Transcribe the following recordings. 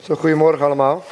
Zo, goedemorgen allemaal.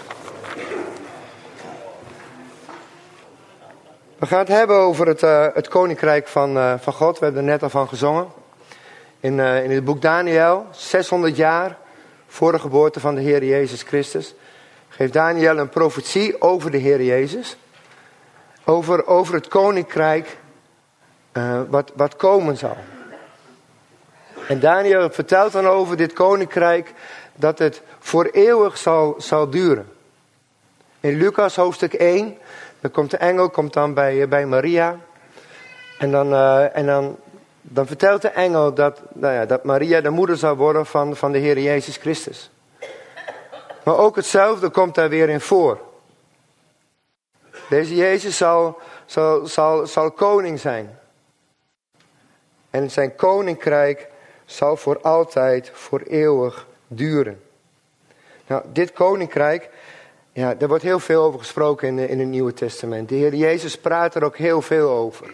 We gaan het hebben over het koninkrijk van God. We hebben er net al van gezongen. In het boek Daniël, 600 jaar voor de geboorte van de Heer Jezus Christus, geeft Daniël een profetie over de Heer Jezus. Over het koninkrijk wat komen zal. En Daniël vertelt dan over dit koninkrijk dat het voor eeuwig zal duren. In Lucas hoofdstuk 1, dan komt de engel bij Maria. En dan vertelt de engel dat Maria de moeder zal worden van de Heer Jezus Christus. Maar ook hetzelfde komt daar weer in voor. Deze Jezus zal koning zijn. En zijn koninkrijk zal voor altijd, voor eeuwig duren. Nou, dit koninkrijk, ja, daar wordt heel veel over gesproken in het Nieuwe Testament. De Heer Jezus praat er ook heel veel over.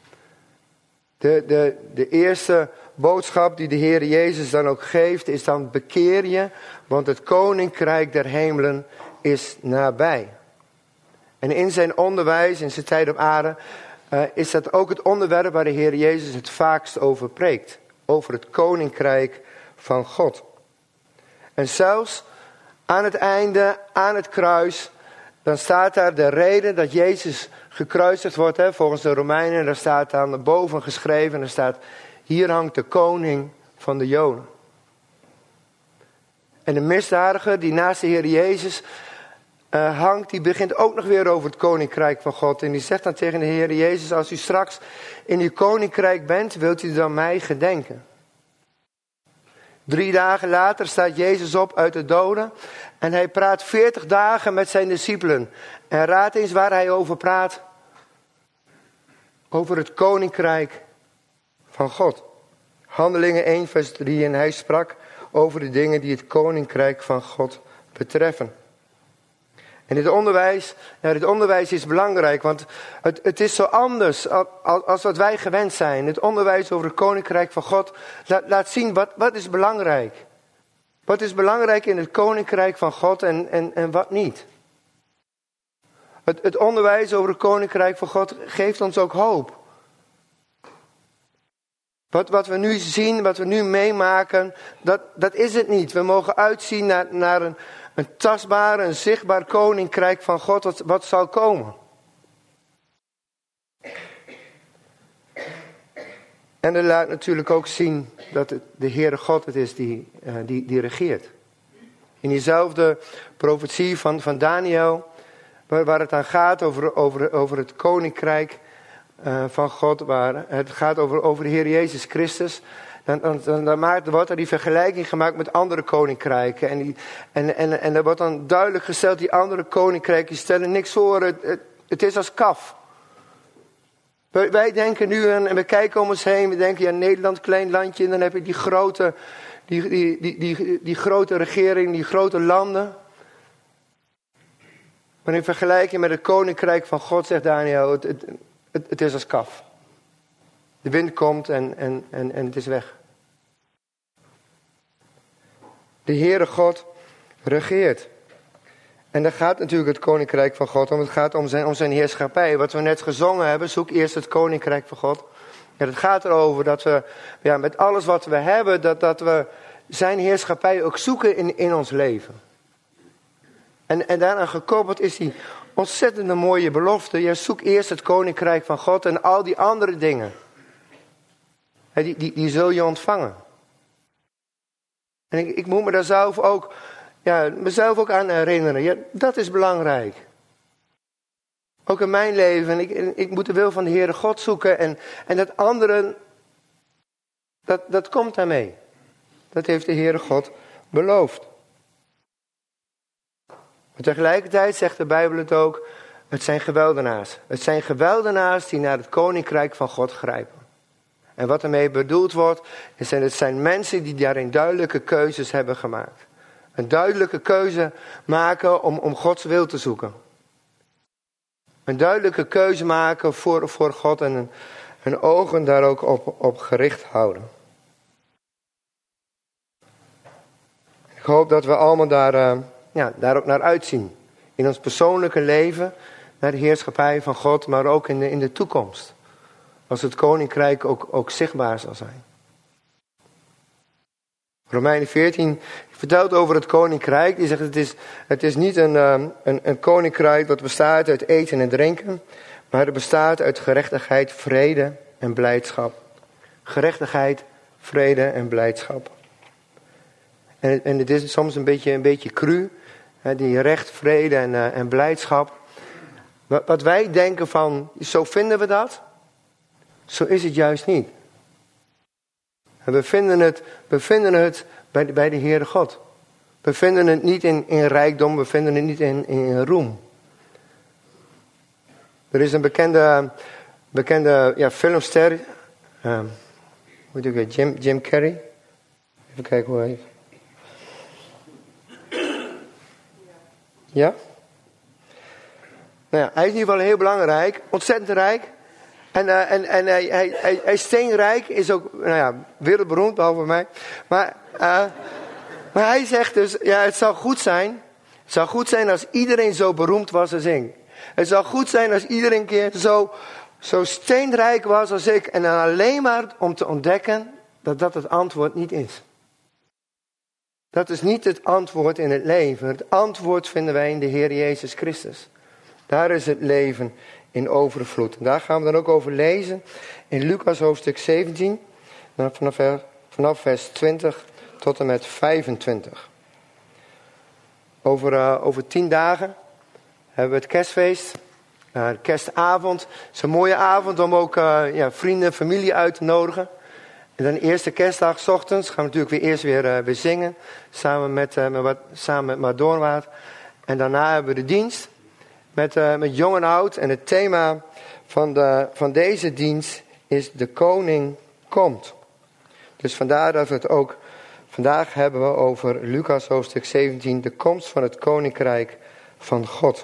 De eerste boodschap die de Heer Jezus dan ook geeft, is dan bekeer je, want het koninkrijk der hemelen is nabij. En in zijn onderwijs, in zijn tijd op aarde, is dat ook het onderwerp waar de Heer Jezus het vaakst over preekt. Over het koninkrijk van God. En zelfs aan het einde, aan het kruis, dan staat daar de reden dat Jezus gekruisigd wordt, volgens de Romeinen. En daar staat dan boven geschreven, en er staat, hier hangt de koning van de Joden. En de misdadiger die naast de Heer Jezus hangt, die begint ook nog weer over het koninkrijk van God. En die zegt dan tegen de Heer Jezus, als u straks in uw koninkrijk bent, wilt u dan mij gedenken? 3 dagen later staat Jezus op uit de doden. En hij praat 40 dagen met zijn discipelen. En raad eens waar hij over praat. Over het koninkrijk van God. Handelingen 1 vers 3. En hij sprak over de dingen die het koninkrijk van God betreffen. En dit onderwijs is belangrijk, want het is zo anders als wat wij gewend zijn. Het onderwijs over het koninkrijk van God laat zien wat is belangrijk. Wat is belangrijk in het koninkrijk van God en wat niet. Het onderwijs over het koninkrijk van God geeft ons ook hoop. Wat we nu zien, wat we nu meemaken, dat is het niet. We mogen uitzien naar een tastbaar, een zichtbaar koninkrijk van God wat zal komen. En dat laat natuurlijk ook zien dat het de Heere God het is die regeert. In diezelfde profetie van Daniël, waar het aan gaat over het koninkrijk van God, waar het gaat over de Heer Jezus Christus. Dan wordt er die vergelijking gemaakt met andere koninkrijken. En er wordt dan duidelijk gesteld, die andere koninkrijken stellen niks voor. Het is als kaf. Wij denken nu, en we kijken om ons heen, we denken, ja, Nederland, klein landje, en dan heb je die grote regering, die grote landen. Maar in vergelijking met het koninkrijk van God, zegt Daniël, het is als kaf. De wind komt en het is weg. De Heere God regeert. En daar gaat natuurlijk het koninkrijk van God om. Het gaat om zijn heerschappij. Wat we net gezongen hebben, zoek eerst het koninkrijk van God. Ja, het gaat erover dat we met alles wat we hebben, dat we zijn heerschappij ook zoeken in ons leven. En daaraan gekoppeld is die ontzettende mooie belofte. Ja, zoek eerst het koninkrijk van God en al die andere dingen. Die zul je ontvangen. En ik moet me daar mezelf ook aan herinneren. Ja, dat is belangrijk. Ook in mijn leven. Ik moet de wil van de Heere God zoeken. En dat andere, dat komt daarmee. Dat heeft de Heere God beloofd. Maar tegelijkertijd zegt de Bijbel het ook. Het zijn geweldenaars. Het zijn geweldenaars die naar het koninkrijk van God grijpen. En wat ermee bedoeld wordt, het zijn mensen die daarin duidelijke keuzes hebben gemaakt. Een duidelijke keuze maken om Gods wil te zoeken. Een duidelijke keuze maken voor God en hun ogen daar ook op gericht houden. Ik hoop dat we allemaal daar ook naar uitzien. In ons persoonlijke leven, naar de heerschappij van God, maar ook in de toekomst. Als het koninkrijk ook zichtbaar zal zijn. Romeinen 14 vertelt over het koninkrijk. Die zegt het is niet een koninkrijk dat bestaat uit eten en drinken. Maar het bestaat uit gerechtigheid, vrede en blijdschap. Gerechtigheid, vrede en blijdschap. En het is soms een beetje cru. Die recht, vrede en blijdschap. Wat wij denken van, zo vinden we dat. Zo is het juist niet. En we vinden het bij de Heere God. We vinden het niet in rijkdom, we vinden het niet in roem. Er is een bekende filmster, Jim Carrey. Even kijken hoe hij heet. Ja? Nou ja, hij is in ieder geval heel belangrijk, ontzettend rijk. En hij is steenrijk, is ook wereldberoemd, behalve bij mij. Maar hij zegt dus, het zou goed zijn als iedereen zo beroemd was als ik. Het zou goed zijn als iedereen een keer zo steenrijk was als ik. En dan alleen maar om te ontdekken dat het antwoord niet is. Dat is niet het antwoord in het leven. Het antwoord vinden wij in de Heer Jezus Christus. Daar is het leven in overvloed. Daar gaan we dan ook over lezen in Lucas hoofdstuk 17. Vanaf vers 20 tot en met 25. Over 10 dagen hebben we het kerstfeest. Kerstavond. Het is een mooie avond om ook vrienden, familie uit te nodigen. En dan de eerste kerstdag 's ochtends gaan we natuurlijk weer zingen. Samen met Madoornwaard. En daarna hebben we de dienst. Met jong en oud. En het thema van deze dienst is de koning komt. Dus vandaar dat we het ook vandaag hebben we over Lucas hoofdstuk 17. De komst van het koninkrijk van God.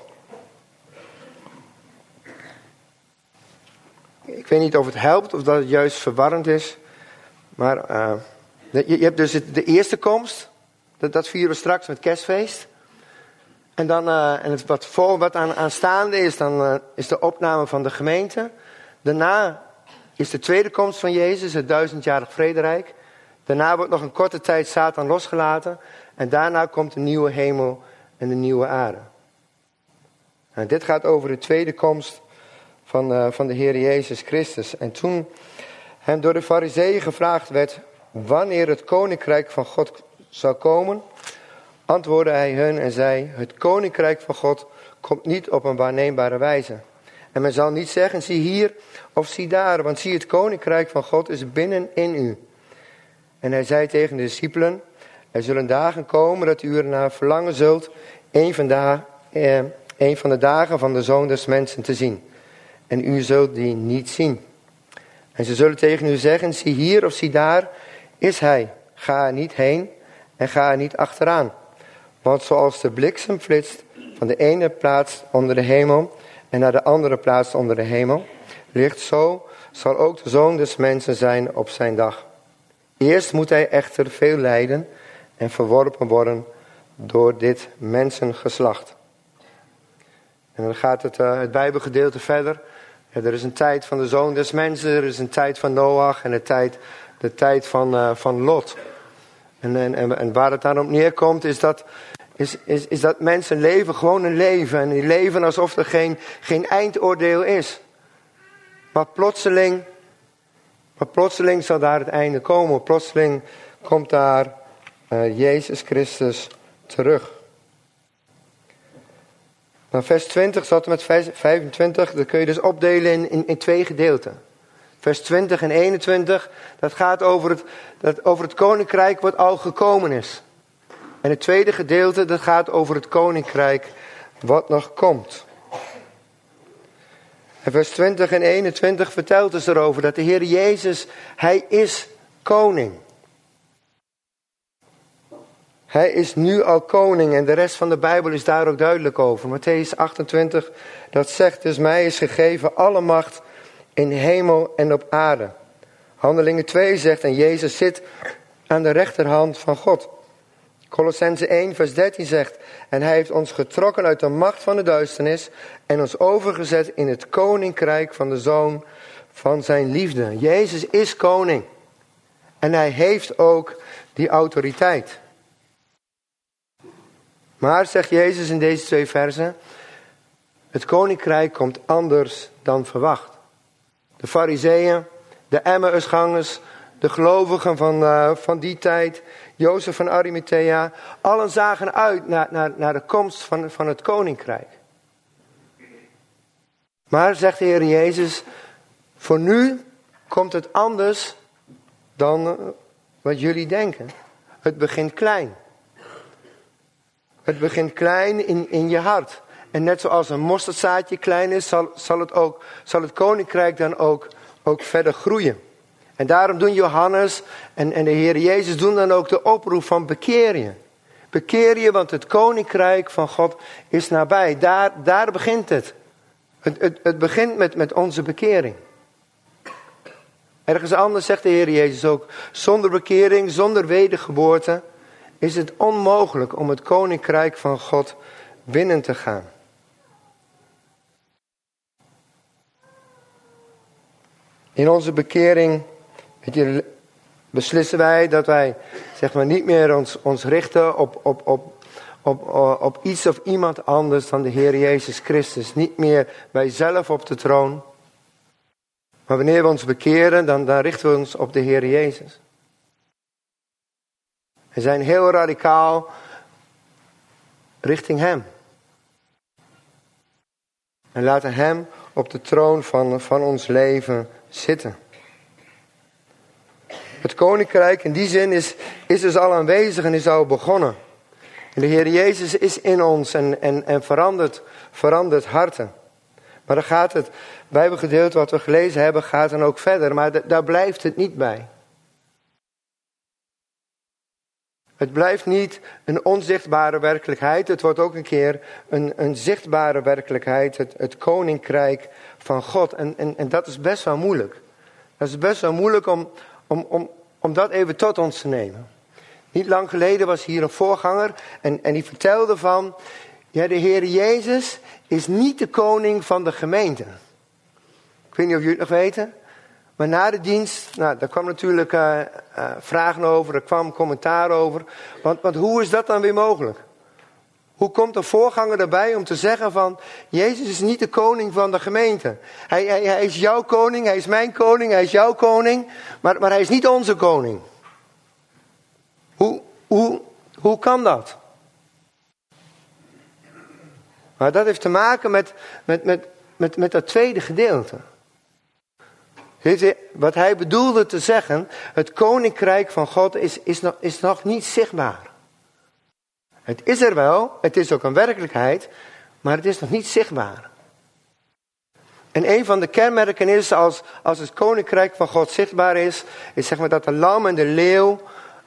Ik weet niet of het helpt of dat het juist verwarrend is. Maar je hebt dus de eerste komst. Dat vieren we straks met kerstfeest. En dan wat aanstaande is, dan is de opname van de gemeente. Daarna is de tweede komst van Jezus, het 1000-jarig vrederijk. Daarna wordt nog een korte tijd Satan losgelaten. En daarna komt de nieuwe hemel en de nieuwe aarde. En dit gaat over de tweede komst van de Heer Jezus Christus. En toen hem door de Farizeeën gevraagd werd wanneer het koninkrijk van God zou komen, antwoordde hij hun en zei: het koninkrijk van God komt niet op een waarneembare wijze. En men zal niet zeggen: zie hier of zie daar, want zie, het koninkrijk van God is binnenin u. En hij zei tegen de discipelen: er zullen dagen komen dat u ernaar verlangen zult een van de dagen van de Zoon des Mensen te zien. En u zult die niet zien. En ze zullen tegen u zeggen: zie hier of zie daar is hij. Ga er niet heen en ga er niet achteraan. Want zoals de bliksem flitst van de ene plaats onder de hemel en naar de andere plaats onder de hemel, ligt zo zal ook de Zoon des Mensen zijn op zijn dag. Eerst moet hij echter veel lijden en verworpen worden door dit mensengeslacht. En dan gaat het Bijbelgedeelte verder. Ja, er is een tijd van de Zoon des Mensen, er is een tijd van Noach en de tijd van Lot. En waar het dan op neerkomt is dat mensen leven gewoon een leven. En die leven alsof er geen eindoordeel is. Maar plotseling zal daar het einde komen. Plotseling komt daar Jezus Christus terug. Nou, vers 20 tot en met vers 25, dat kun je dus opdelen in 2 gedeelten. Vers 20 en 21, dat gaat over het koninkrijk wat al gekomen is. En het tweede gedeelte, dat gaat over het koninkrijk wat nog komt. En vers 20 en 21 vertelt dus erover dat de Heer Jezus, hij is koning. Hij is nu al koning en de rest van de Bijbel is daar ook duidelijk over. Mattheüs 28, dat zegt dus: mij is gegeven alle macht in hemel en op aarde. Handelingen 2 zegt: en Jezus zit aan de rechterhand van God. Kolossenzen 1 vers 13 zegt: en hij heeft ons getrokken uit de macht van de duisternis en ons overgezet in het koninkrijk van de Zoon van zijn liefde. Jezus is koning. En hij heeft ook die autoriteit. Maar, zegt Jezus in deze 2 versen, het koninkrijk komt anders dan verwacht. De Farizeeën, de Emmausgangers, de gelovigen van die tijd, Jozef van Arimathea, allen zagen uit naar de komst van het koninkrijk. Maar, zegt de Heer Jezus, voor nu komt het anders dan wat jullie denken. Het begint klein. Het begint klein in je hart. En net zoals een mosterdzaadje klein is, zal het koninkrijk dan ook verder groeien. En daarom doen Johannes en de Heer Jezus doen dan ook de oproep van bekeer je. Bekeer je, want het koninkrijk van God is nabij. Daar begint het. Het begint met onze bekering. Ergens anders zegt de Heer Jezus ook: zonder bekering, zonder wedergeboorte is het onmogelijk om het koninkrijk van God binnen te gaan. In onze bekering beslissen wij dat wij niet meer ons richten op iets of iemand anders dan de Heer Jezus Christus. Niet meer wij zelf op de troon. Maar wanneer we ons bekeren, dan richten we ons op de Heer Jezus. We zijn heel radicaal richting Hem. En laten Hem op de troon van ons leven zitten. Het koninkrijk in die zin is dus al aanwezig en is al begonnen. En de Heer Jezus is in ons en verandert harten. Maar dan gaat het Bijbelgedeelte wat we gelezen hebben, gaat dan ook verder. Maar daar blijft het niet bij. Het blijft niet een onzichtbare werkelijkheid. Het wordt ook een keer een zichtbare werkelijkheid. Het koninkrijk van God. En dat is best wel moeilijk. Dat is best wel moeilijk om dat even tot ons te nemen. Niet lang geleden was hier een voorganger. En die vertelde van: ja, de Heer Jezus is niet de koning van de gemeente. Ik weet niet of jullie het nog weten. Maar na de dienst, daar kwam natuurlijk vragen over, er kwam commentaar over. Want hoe is dat dan weer mogelijk? Hoe komt de voorganger erbij om te zeggen van: Jezus is niet de koning van de gemeente. Hij is jouw koning, hij is mijn koning, hij is jouw koning. Maar hij is niet onze koning. Hoe kan dat? Maar dat heeft te maken met dat tweede gedeelte. Wat hij bedoelde te zeggen: het koninkrijk van God is nog niet zichtbaar. Het is er wel, het is ook een werkelijkheid, maar het is nog niet zichtbaar. En een van de kenmerken is, als het koninkrijk van God zichtbaar is dat de lam en de leeuw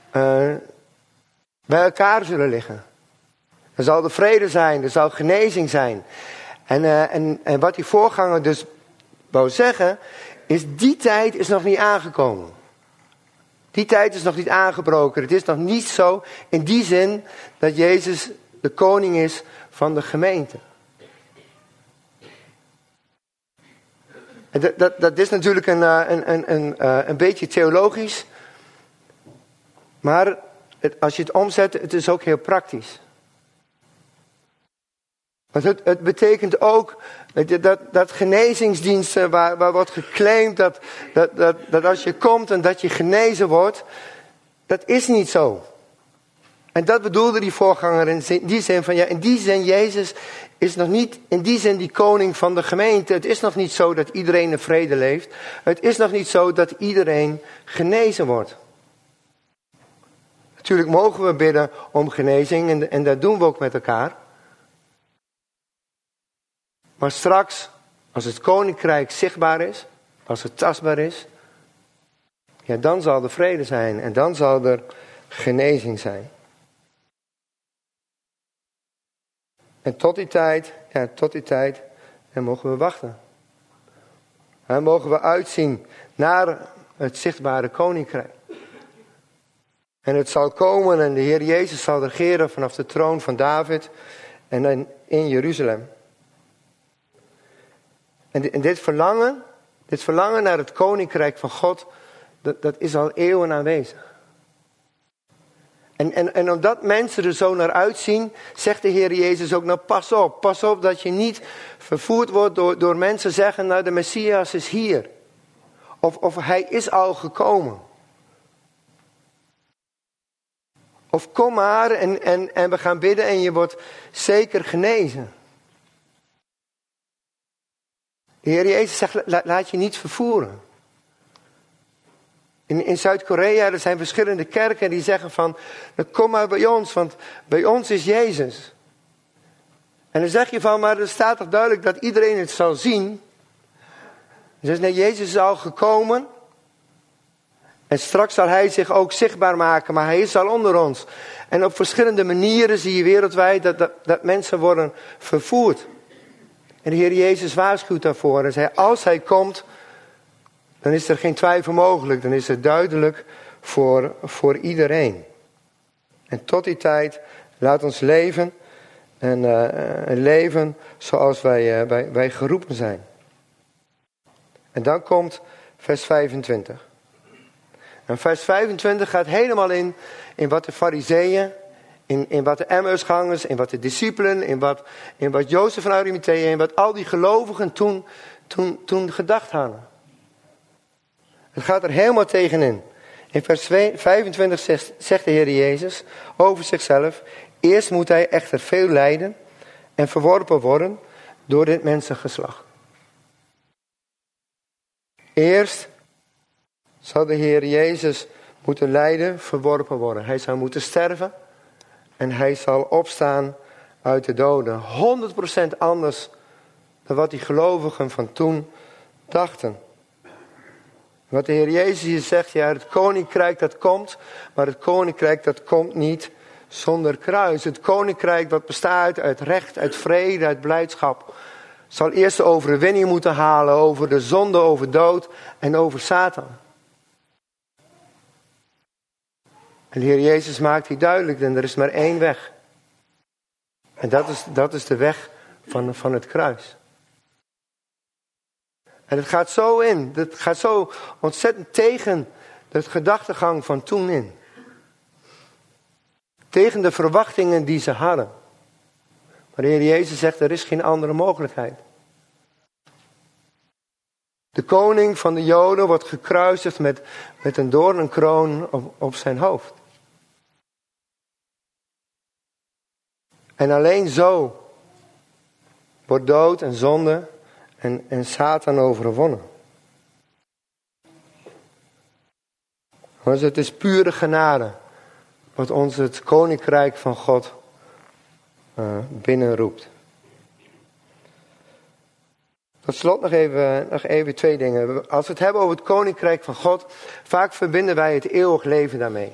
bij elkaar zullen liggen. Er zal de vrede zijn, er zal genezing zijn. En wat die voorganger dus wou zeggen, is die tijd is nog niet aangekomen. Die tijd is nog niet aangebroken. Het is nog niet zo in die zin dat Jezus de koning is van de gemeente. Dat is natuurlijk een beetje theologisch. Maar als je het omzet, het is ook heel praktisch. Want het betekent ook dat genezingsdiensten waar wordt geclaimd dat als je komt en dat je genezen wordt, dat is niet zo. En dat bedoelde die voorganger in die zin van, ja, in die zin Jezus is nog niet in die zin die koning van de gemeente. Het is nog niet zo dat iedereen in vrede leeft. Het is nog niet zo dat iedereen genezen wordt. Natuurlijk mogen we bidden om genezing en dat doen we ook met elkaar. Maar straks, als het koninkrijk zichtbaar is, als het tastbaar is, ja, dan zal er vrede zijn en dan zal er genezing zijn. En tot die tijd, dan mogen we wachten. Dan mogen we uitzien naar het zichtbare koninkrijk. En het zal komen en de Heer Jezus zal regeren vanaf de troon van David en in Jeruzalem. En dit verlangen naar het koninkrijk van God, dat is al eeuwen aanwezig. En omdat mensen er zo naar uitzien, zegt de Heer Jezus ook, nou pas op dat je niet vervoerd wordt door mensen zeggen, nou de Messias is hier. Of hij is al gekomen. Of kom maar en we gaan bidden en je wordt zeker genezen. De Heer Jezus zegt, laat je niet vervoeren. In Zuid-Korea er zijn verschillende kerken die zeggen van, kom maar bij ons, want bij ons is Jezus. En dan zeg je van, maar er staat toch duidelijk dat iedereen het zal zien. Hij zegt, nee, Jezus is al gekomen. En straks zal hij zich ook zichtbaar maken, maar hij is al onder ons. En op verschillende manieren zie je wereldwijd dat mensen worden vervoerd. En de Heer Jezus waarschuwt daarvoor. En zei, als hij komt, dan is er geen twijfel mogelijk. Dan is het duidelijk voor iedereen. En tot die tijd, laat ons leven. En leven zoals wij geroepen zijn. En dan komt vers 25. En vers 25 gaat helemaal in wat de Farizeeën, in wat de Emmausgangers, in wat de discipelen, in wat Jozef van Arimathea, in wat al die gelovigen toen gedacht hadden. Het gaat er helemaal tegenin. In vers 25 zegt de Heer Jezus over zichzelf, eerst moet hij echter veel lijden en verworpen worden door dit mensengeslacht. Eerst zal de Heer Jezus moeten lijden, verworpen worden. Hij zou moeten sterven en hij zal opstaan uit de doden. 100% anders dan wat die gelovigen van toen dachten. Wat de Heer Jezus hier zegt, ja, het koninkrijk dat komt, maar het koninkrijk dat komt niet zonder kruis. Het koninkrijk dat bestaat uit recht, uit vrede, uit blijdschap, zal eerst de overwinning moeten halen over de zonde, over dood en over Satan. En de Heer Jezus maakt hier duidelijk, en er is maar één weg. En dat is de weg van het kruis. En het gaat zo in, het gaat zo ontzettend tegen de gedachtegang van toen in. Tegen de verwachtingen die ze hadden. Maar de Heer Jezus zegt, er is geen andere mogelijkheid. De koning van de Joden wordt gekruisigd met een doornenkroon op zijn hoofd. En alleen zo wordt dood en zonde en Satan overwonnen. Want het is pure genade wat ons het koninkrijk van God binnenroept. Tot slot nog even twee dingen. Als we het hebben over het koninkrijk van God, vaak verbinden wij het eeuwig leven daarmee.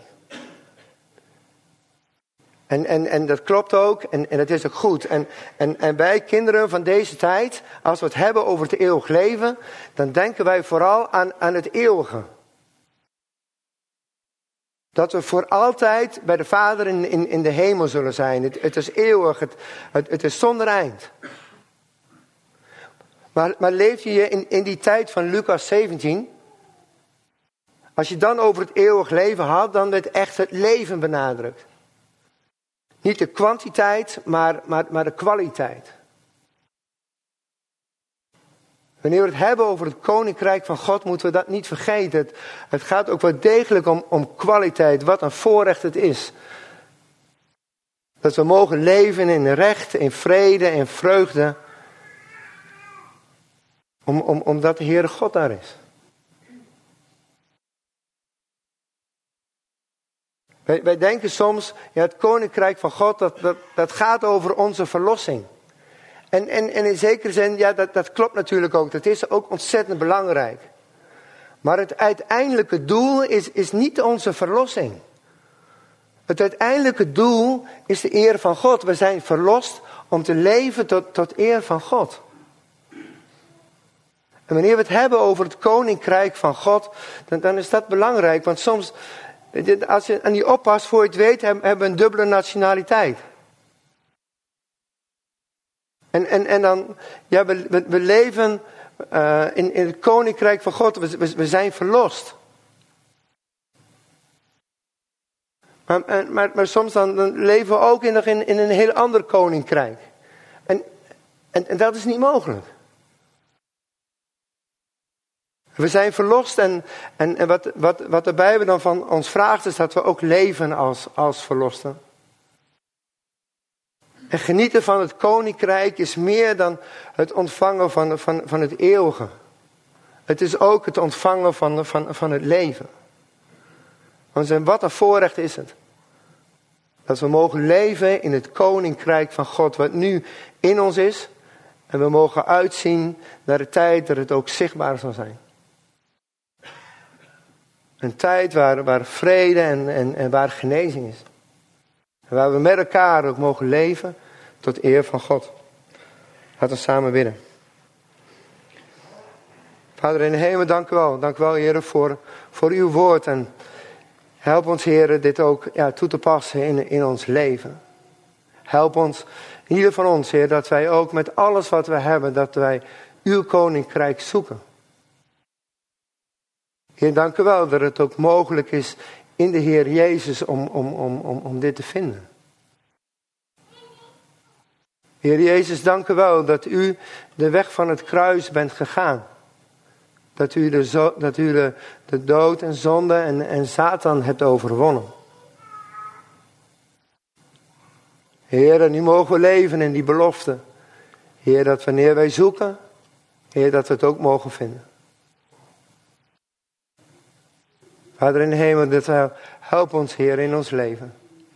En dat klopt ook en dat is ook goed. En wij kinderen van deze tijd, als we het hebben over het eeuwig leven, dan denken wij vooral aan het eeuwige. Dat we voor altijd bij de Vader in de hemel zullen zijn. Het is eeuwig, het is zonder eind. Maar leef je in die tijd van Lucas 17? Als je dan over het eeuwig leven had, dan werd echt het leven benadrukt. Niet de kwantiteit, maar de kwaliteit. Wanneer we het hebben over het koninkrijk van God, moeten we dat niet vergeten. Het gaat ook wel degelijk om kwaliteit. Wat een voorrecht het is. Dat we mogen leven in recht, in vrede, in vreugde. Omdat de Heere God daar is. Wij denken soms, ja, het koninkrijk van God, dat gaat over onze verlossing. En in zekere zin, ja, dat klopt natuurlijk ook. Dat is ook ontzettend belangrijk. Maar het uiteindelijke doel is niet onze verlossing. Het uiteindelijke doel is de eer van God. We zijn verlost om te leven tot eer van God. En wanneer we het hebben over het koninkrijk van God, dan is dat belangrijk. Want soms Als je aan die oppast, voor je het weet, hebben we een dubbele nationaliteit. En dan, ja, we leven in het koninkrijk van God. We zijn verlost. Maar soms dan leven we ook nog in een heel ander koninkrijk. En dat is niet mogelijk. We zijn verlost en wat de Bijbel dan van ons vraagt is dat we ook leven als verlosten. En genieten van het koninkrijk is meer dan het ontvangen van het eeuwige. Het is ook het ontvangen van het leven. Want wat een voorrecht is het. Dat we mogen leven in het koninkrijk van God wat nu in ons is. En we mogen uitzien naar de tijd dat het ook zichtbaar zal zijn. Een tijd waar vrede en waar genezing is. En waar we met elkaar ook mogen leven tot eer van God. Laten we samen bidden. Vader in de hemel, dank u wel. Dank u wel, Heer, voor uw woord. En help ons, Heer, dit ook toe te passen in ons leven. Help ons, ieder van ons, Heer, dat wij ook met alles wat we hebben, dat wij uw koninkrijk zoeken. Heer, dank u wel dat het ook mogelijk is in de Heer Jezus om dit te vinden. Heer Jezus, dank u wel dat u de weg van het kruis bent gegaan. Dat u de dood en zonde en Satan hebt overwonnen. Heer, en nu mogen we leven in die belofte. Heer, dat wanneer wij zoeken, Heer, dat we het ook mogen vinden. Vader in de hemel, help ons, Heer, in ons leven.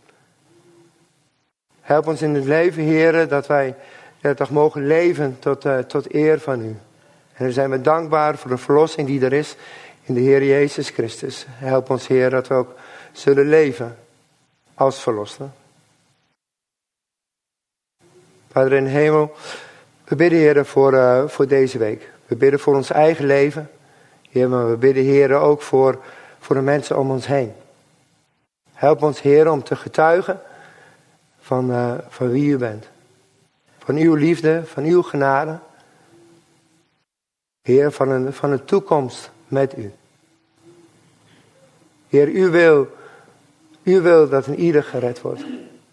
Help ons in het leven, Heer, dat wij toch mogen leven tot eer van u. En dan zijn we dankbaar voor de verlossing die er is in de Heer Jezus Christus. Help ons, Heer, dat we ook zullen leven als verlosten. Vader in de hemel, we bidden, Heer, voor deze week. We bidden voor ons eigen leven. Heer, maar we bidden, Heer, ook voor de mensen om ons heen. Help ons, Heer, om te getuigen van wie u bent. Van uw liefde, van uw genade. Heer, van een toekomst met u. Heer, u wil dat een ieder gered wordt.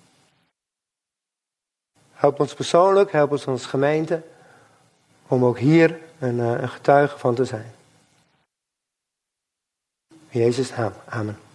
Help ons persoonlijk, help ons als gemeente, om ook hier een getuige van te zijn. In Jezus' naam, amen.